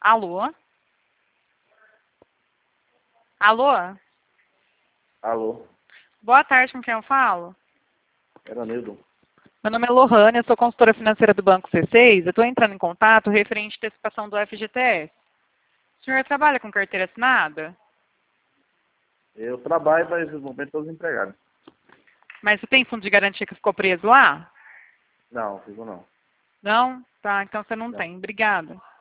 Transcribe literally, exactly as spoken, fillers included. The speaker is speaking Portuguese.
Alô? Alô? Alô, Boa tarde, com quem eu falo? era Nildo. Meu nome é Lohane, eu sou consultora financeira do Banco C seis. Eu estou entrando em contato referente à antecipação do F G T S. O senhor trabalha com carteira assinada? Eu trabalho, mas no momento estou desempregado. Mas você tem fundo de garantia que ficou preso lá? Não, fico não. Não? Tá, então você não Não. tem. Obrigada.